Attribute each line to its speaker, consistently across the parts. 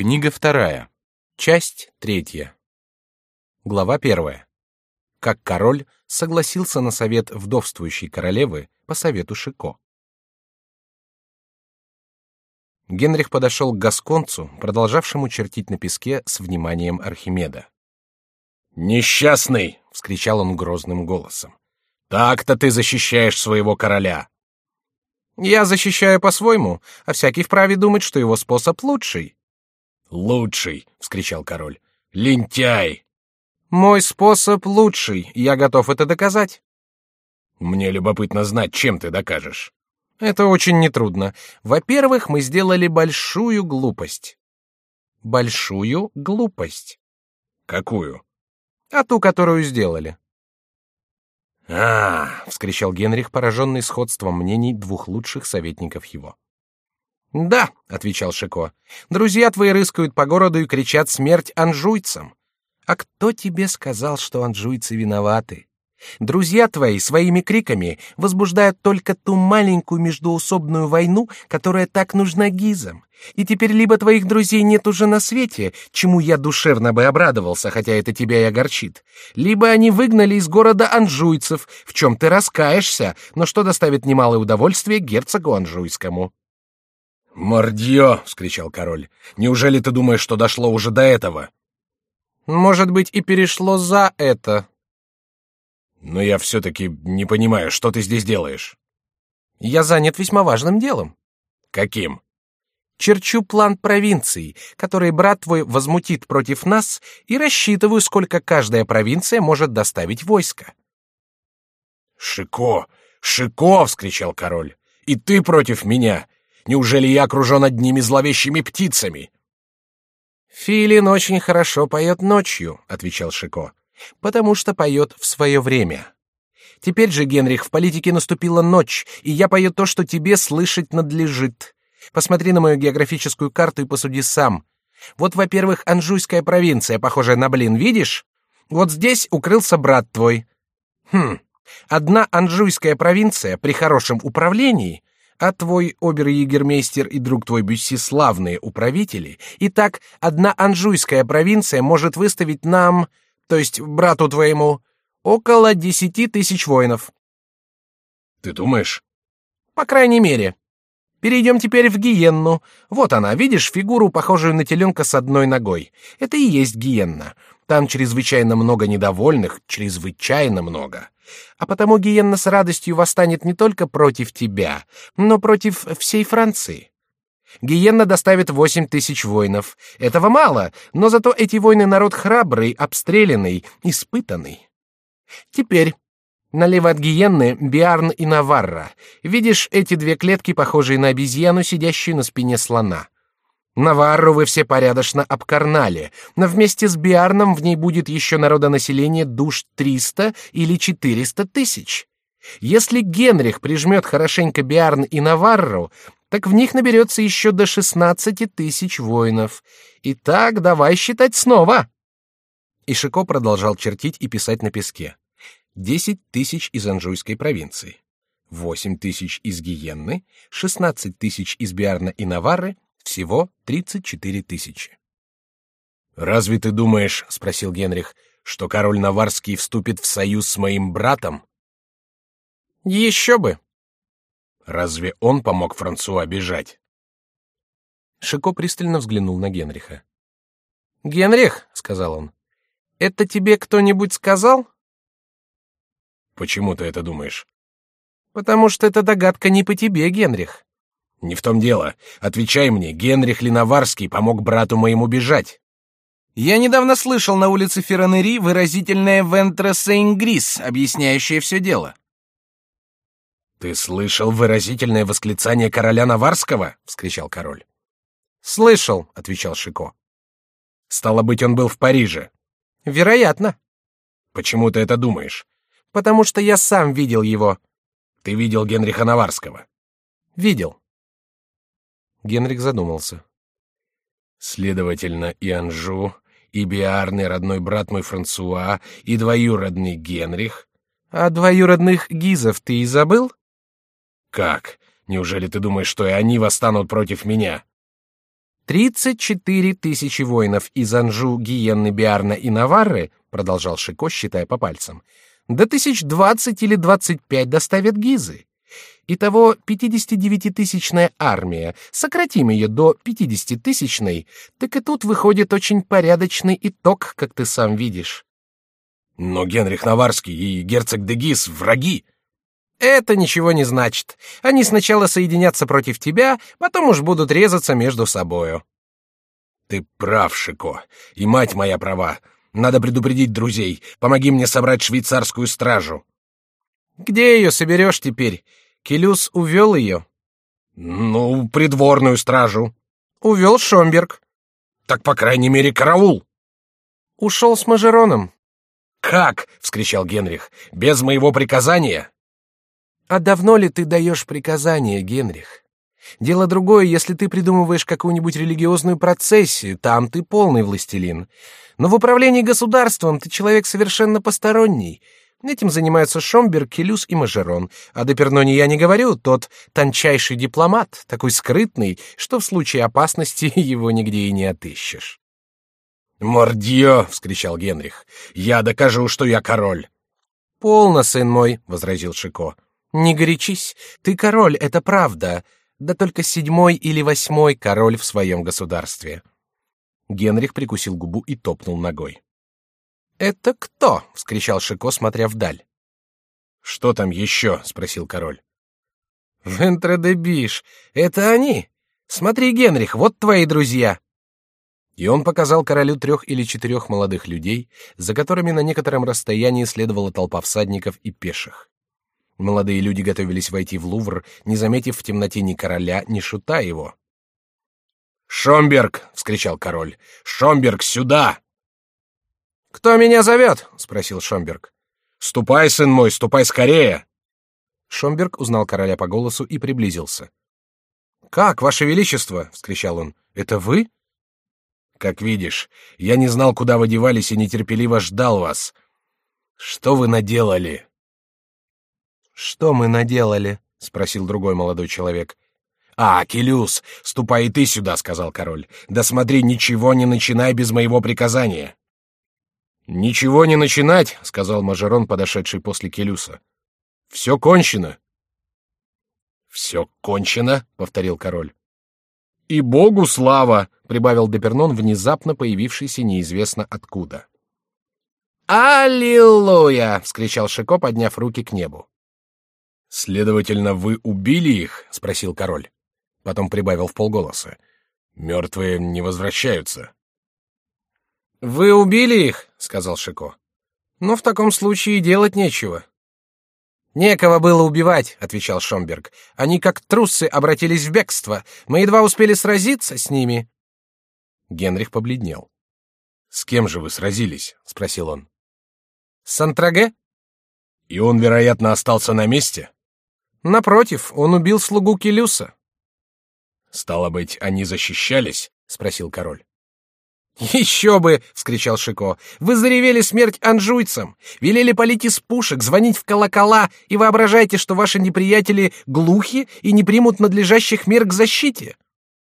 Speaker 1: Книга 2. Часть 3. Глава 1. Как король согласился на совет вдовствующей королевы по совету Шико. Генрих подошел к гасконцу, продолжавшему чертить на песке с вниманием Архимеда.
Speaker 2: «Несчастный!» — вскричал он грозным голосом. «Так-то ты защищаешь своего короля!»
Speaker 1: «Я защищаю по-своему, а всякий вправе думать, что его способ лучший».
Speaker 2: «Лучший!» — вскричал король. «Лентяй!»
Speaker 1: «Мой способ лучший, я готов это доказать».
Speaker 2: «Мне любопытно знать, чем ты докажешь».
Speaker 1: «Это очень нетрудно. Во-первых, мы сделали большую глупость». «Большую глупость».
Speaker 2: «Какую?»
Speaker 1: «А ту, которую сделали».
Speaker 2: Вскричал Генрих, пораженный сходством мнений двух лучших советников его.
Speaker 1: «Да», — отвечал Шико, — «друзья твои рыскают по городу и кричат смерть анжуйцам. А кто тебе сказал, что анжуйцы виноваты? Друзья твои своими криками возбуждают только ту маленькую междоусобную войну, которая так нужна гизам. И теперь либо твоих друзей нет уже на свете, чему я душевно бы обрадовался, хотя это тебя и огорчит, либо они выгнали из города анжуйцев, в чем ты раскаешься, но что доставит немалое удовольствие герцогу анжуйскому».
Speaker 2: «Мордье!» — вскричал король. «Неужели ты думаешь, что дошло уже до этого?»
Speaker 1: «Может быть, и перешло за это».
Speaker 2: «Но я все-таки не понимаю, что ты здесь делаешь?»
Speaker 1: «Я занят весьма важным делом».
Speaker 2: «Каким?»
Speaker 1: «Черчу план провинций, который брат твой возмутит против нас, и рассчитываю, сколько каждая провинция может доставить войска».
Speaker 2: «Шико! Шико!» — вскричал король. «И ты против меня? Неужели я окружен одними зловещими птицами?»
Speaker 1: «Филин очень хорошо поет ночью», — отвечал Шико, «потому что поет в свое время. Теперь же, Генрих, в политике наступила ночь, и я пою то, что тебе слышать надлежит. Посмотри на мою географическую карту и посуди сам. Вот, во-первых, Анжуйская провинция, похожая на блин, видишь? Вот здесь укрылся брат твой. Одна Анжуйская провинция при хорошем управлении, а твой обер-егермейстер и друг твой Бюсси славные управители, и так одна Анжуйская провинция может выставить нам, то есть брату твоему, около 10 тысяч воинов».
Speaker 2: «Ты думаешь?»
Speaker 1: «По крайней мере. Перейдем теперь в Гиенну. Вот она, видишь фигуру, похожую на теленка с одной ногой? Это и есть Гиенна. Там чрезвычайно много недовольных, чрезвычайно много. А потому Гиенна с радостью восстанет не только против тебя, но против всей Франции. Гиенна доставит 8 тысяч воинов. Этого мало, но зато эти воины народ храбрый, обстрелянный, испытанный. Теперь налево от Гиенны Биарн и Наварра. Видишь эти две клетки, похожие на обезьяну, сидящую на спине слона? Наварру вы все порядочно обкарнали, но вместе с Биарном в ней будет еще народонаселение душ 300 или 400 тысяч. Если Генрих прижмет хорошенько Биарн и Наварру, так в них наберется еще до 16 тысяч воинов. Итак, давай считать снова. И Шико продолжал чертить и писать на песке. 10 тысяч из Анжуйской провинции, 8 тысяч из Гиенны, 16 тысяч из Биарна и Наварры, всего 34 тысячи.
Speaker 2: «Разве ты думаешь, — спросил Генрих, — что король Наварский вступит в союз с моим братом?»
Speaker 1: «Еще бы!»
Speaker 2: «Разве он помог Франсуа бежать?»
Speaker 1: Шико пристально взглянул на Генриха. «Генрих, — сказал он, — это тебе кто-нибудь сказал?»
Speaker 2: «Почему ты это думаешь?»
Speaker 1: «Потому что эта догадка не по тебе, Генрих».
Speaker 2: «Не в том дело. Отвечай мне, Генрих ли Наварский помог брату моему бежать?»
Speaker 1: «Я недавно слышал на улице Феронери выразительное «Вентре Сен-Грис», объясняющее все дело».
Speaker 2: «Ты слышал выразительное восклицание короля Наварского?» — вскричал король.
Speaker 1: «Слышал», — отвечал Шико.
Speaker 2: «Стало быть, он был в Париже?»
Speaker 1: «Вероятно».
Speaker 2: «Почему ты это думаешь?»
Speaker 1: «Потому что я сам видел его».
Speaker 2: «Ты видел Генриха Наварского?»
Speaker 1: «Видел». Генрих задумался.
Speaker 2: «Следовательно, и Анжу, и Биарн, и родной брат мой Франсуа, и двоюродный Генрих...»
Speaker 1: «А двоюродных Гизов ты и забыл?»
Speaker 2: «Как? Неужели ты думаешь, что и они восстанут против меня?»
Speaker 1: 34 тысячи воинов из Анжу, Гиенны, Биарна и Наварры, продолжал Шико, считая по пальцам, до 1020 или 25 доставят Гизы. Итого 59-тысячная армия. Сократим ее до 50-тысячной, так и тут выходит очень порядочный итог, как ты сам видишь.
Speaker 2: Но Генрих Наварский и герцог де Гиз — враги.
Speaker 1: Это ничего не значит. Они сначала соединятся против тебя, потом уж будут резаться между собою.
Speaker 2: Ты прав, Шико, и мать моя права. Надо предупредить друзей. Помоги мне собрать швейцарскую стражу.
Speaker 1: Где ее соберешь теперь? Келюс увел ее.
Speaker 2: Ну, придворную стражу.
Speaker 1: Увел Шомберг.
Speaker 2: Так, по крайней мере, караул.
Speaker 1: Ушел с Мажероном.
Speaker 2: Как? — вскричал Генрих. Без моего приказания?
Speaker 1: А давно ли ты даешь приказания, Генрих? Дело другое, если ты придумываешь какую-нибудь религиозную процессию, там ты полный властелин. Но в управлении государством ты человек совершенно посторонний. Этим занимаются Шомберг, Келюс и Мажерон. А до Пернони я не говорю, тот тончайший дипломат, такой скрытный, что в случае опасности его нигде и не отыщешь.
Speaker 2: «Мордье!» — вскричал Генрих. «Я докажу, что я король!»
Speaker 1: «Полно, сын мой!» — возразил Шико. «Не горячись, ты король, это правда, да только 7-й или 8-й король в своем государстве». Генрих прикусил губу и топнул ногой. «Это кто?» — вскричал Шико, смотря вдаль.
Speaker 2: «Что там еще?» — спросил король.
Speaker 1: «Вентре-де-Биш, это они! Смотри, Генрих, вот твои друзья!» И он показал королю 3 или 4 молодых людей, за которыми на некотором расстоянии следовала толпа всадников и пеших. Молодые люди готовились войти в Лувр, не заметив в темноте ни короля, ни шута его.
Speaker 2: «Шомберг!» — вскричал король. «Шомберг, сюда!»
Speaker 1: «Кто меня зовет?» — спросил Шомберг.
Speaker 2: «Ступай, сын мой, ступай скорее!»
Speaker 1: Шомберг узнал короля по голосу и приблизился. «Как, ваше величество?» — вскричал он. «Это вы?»
Speaker 2: «Как видишь, я не знал, куда вы девались, и нетерпеливо ждал вас. Что вы наделали?»
Speaker 1: «Что мы наделали?» — спросил другой молодой человек.
Speaker 2: «А, Келюс, ступай и ты сюда», — сказал король. «Да смотри, ничего не начинай без моего приказания». «Ничего не начинать», — сказал Мажерон, подошедший после Келюса. «Все кончено». «Все кончено», — повторил король. «И Богу слава», — прибавил Депернон, внезапно появившийся неизвестно откуда.
Speaker 1: «Аллилуйя!» — вскричал Шико, подняв руки к небу.
Speaker 2: «Следовательно, вы убили их?» — спросил король. Потом прибавил вполголоса. «Мертвые не возвращаются».
Speaker 1: «Вы убили их?» — сказал Шико. «Ну, в таком случае делать нечего». «Некого было убивать», — отвечал Шомберг. «Они, как трусы, обратились в бегство. Мы едва успели сразиться с ними».
Speaker 2: Генрих побледнел. «С кем же вы сразились?» — спросил он.
Speaker 1: «С Антраге?»
Speaker 2: «И он, вероятно, остался на месте?»
Speaker 1: «Напротив, он убил слугу Келюса».
Speaker 2: «Стало быть, они защищались?» — спросил король.
Speaker 1: «Еще бы!» — вскричал Шико. «Вы заревели смерть анжуйцам, велели палить из пушек, звонить в колокола, и воображаете, что ваши неприятели глухи и не примут надлежащих мер к защите».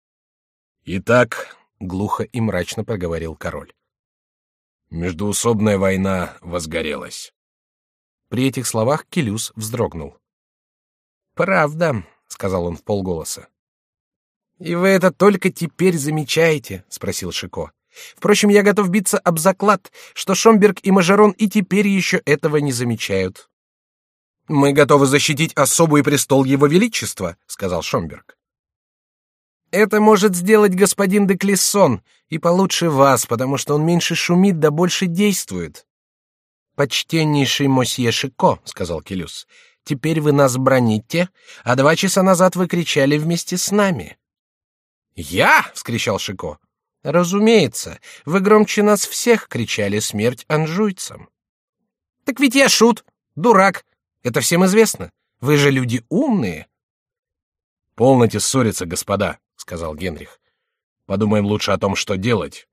Speaker 2: «Итак»,
Speaker 1: — глухо и мрачно проговорил король,
Speaker 2: — «междоусобная война возгорелась».
Speaker 1: При этих словах Келюс вздрогнул. «Правда», — сказал он вполголоса. «И вы это только теперь замечаете?» — спросил Шико. «Впрочем, я готов биться об заклад, что Шомберг и Мажерон и теперь еще этого не замечают». «Мы готовы защитить особу и престол его величества», — сказал Шомберг. «Это может сделать господин де Клессон, и получше вас, потому что он меньше шумит да больше действует». «Почтеннейший мосье Шико», — сказал Келюс, — «теперь вы нас браните, а 2 часа назад вы кричали вместе с нами». «Я?» — вскричал Шико. «Разумеется, вы громче нас всех кричали смерть анжуйцам». «Так ведь я шут, дурак, это всем известно. Вы же люди умные».
Speaker 2: «Полноте ссориться, господа», — сказал Генрих. «Подумаем лучше о том, что делать».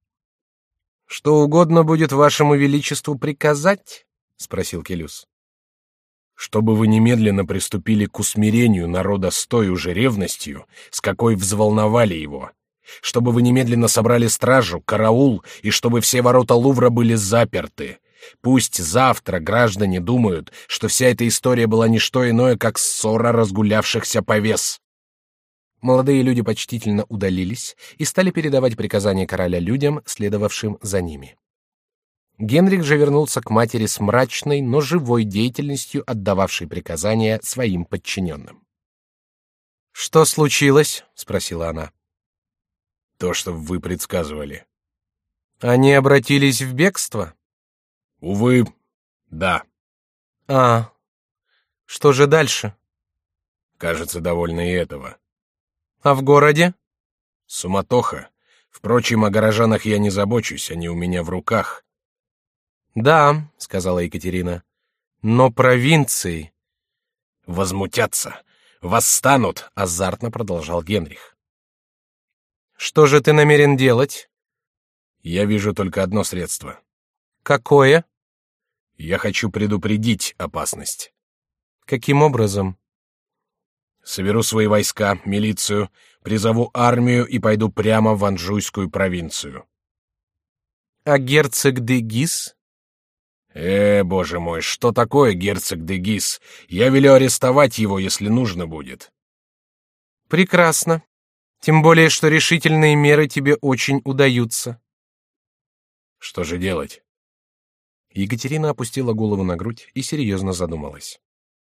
Speaker 1: «Что угодно будет вашему величеству приказать?» — спросил Келюс.
Speaker 2: «Чтобы вы немедленно приступили к усмирению народа с той уже ревностью, с какой взволновали его. чтобы вы немедленно собрали стражу, караул, и чтобы все ворота Лувра были заперты. Пусть завтра граждане думают, что вся эта история была не что иное, как ссора разгулявшихся повес».
Speaker 1: Молодые люди почтительно удалились и стали передавать приказания короля людям, следовавшим за ними. Генрих же вернулся к матери с мрачной, но живой деятельностью, отдававшей приказания своим подчиненным. «Что случилось?» — спросила она.
Speaker 2: «То, что вы предсказывали».
Speaker 1: «Они обратились в бегство?»
Speaker 2: «Увы, да».
Speaker 1: «А, что же дальше?»
Speaker 2: «Кажется, довольно и этого».
Speaker 1: «А в городе?»
Speaker 2: «Суматоха. Впрочем, о горожанах я не забочусь, они у меня в руках».
Speaker 1: «Да», — сказала Екатерина, — «но провинции...»
Speaker 2: «Возмутятся, восстанут», — азартно продолжал Генрих.
Speaker 1: «Что же ты намерен делать?»
Speaker 2: «Я вижу только одно средство».
Speaker 1: «Какое?»
Speaker 2: «Я хочу предупредить опасность».
Speaker 1: «Каким образом?»
Speaker 2: «Соберу свои войска, милицию, призову армию и пойду прямо в Анжуйскую провинцию».
Speaker 1: «А герцог де Гис?»
Speaker 2: Боже мой, что такое герцог де Гис? Я велю арестовать его, если нужно будет».
Speaker 1: «Прекрасно. Тем более, что решительные меры тебе очень удаются».
Speaker 2: «Что же делать?»
Speaker 1: Екатерина опустила голову на грудь и серьезно задумалась.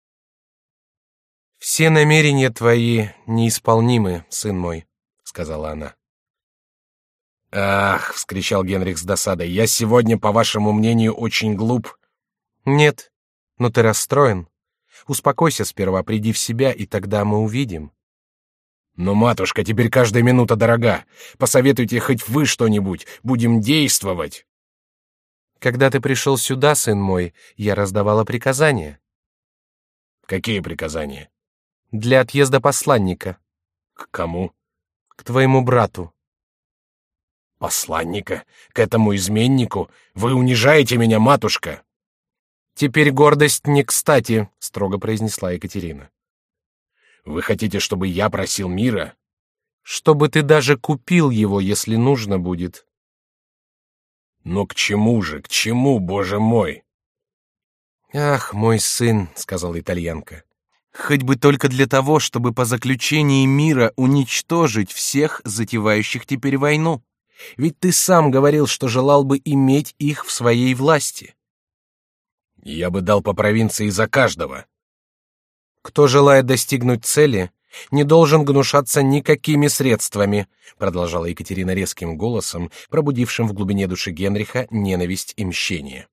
Speaker 1: «Все намерения твои неисполнимы, сын мой», — сказала она.
Speaker 2: «Ах!» — вскричал Генрих с досадой. «Я сегодня, по вашему мнению, очень глуп».
Speaker 1: «Нет, но ты расстроен. Успокойся сперва, приди в себя, и тогда мы увидим».
Speaker 2: «Но, матушка, теперь каждая минута дорога. Посоветуйте хоть вы что-нибудь. Будем действовать».
Speaker 1: «Когда ты пришел сюда, сын мой, я раздавала приказания».
Speaker 2: «Какие приказания?»
Speaker 1: «Для отъезда посланника».
Speaker 2: «К кому?»
Speaker 1: «К твоему брату».
Speaker 2: «Посланника? К этому изменнику? Вы унижаете меня, матушка!»
Speaker 1: «Теперь гордость не кстати», — строго произнесла Екатерина.
Speaker 2: «Вы хотите, чтобы я просил мира?»
Speaker 1: «Чтобы ты даже купил его, если нужно будет».
Speaker 2: «Но к чему же, к чему, боже мой?»
Speaker 1: «Ах, мой сын», — сказала итальянка, — «хоть бы только для того, чтобы по заключении мира уничтожить всех, затевающих теперь войну. Ведь ты сам говорил, что желал бы иметь их в своей власти».
Speaker 2: «Я бы дал по провинции за каждого».
Speaker 1: «Кто желает достигнуть цели, не должен гнушаться никакими средствами», продолжала Екатерина резким голосом, пробудившим в глубине души Генриха ненависть и мщение.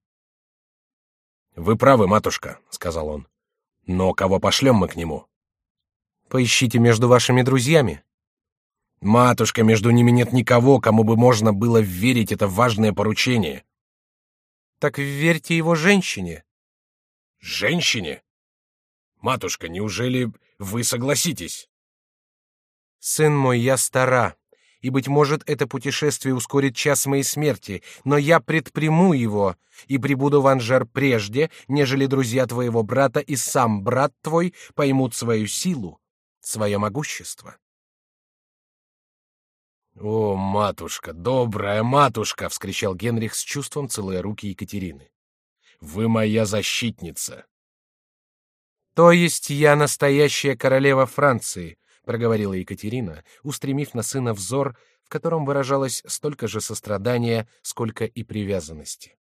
Speaker 2: «Вы правы, матушка», — сказал он. «Но кого пошлем мы к нему?»
Speaker 1: «Поищите между вашими друзьями».
Speaker 2: «Матушка, между ними нет никого, кому бы можно было верить это важное поручение».
Speaker 1: «Так верьте его женщине».
Speaker 2: «Женщине? Матушка, неужели вы согласитесь?»
Speaker 1: «Сын мой, я стара, и, быть может, это путешествие ускорит час моей смерти, но я предприму его и прибуду в Анжер прежде, нежели друзья твоего брата и сам брат твой поймут свою силу, свое могущество».
Speaker 2: «О, матушка, добрая матушка!» — вскричал Генрих с чувством, целуя руки Екатерины. «Вы моя защитница!»
Speaker 1: «То есть я настоящая королева Франции», — проговорила Екатерина, устремив на сына взор, в котором выражалось столько же сострадания, сколько и привязанности.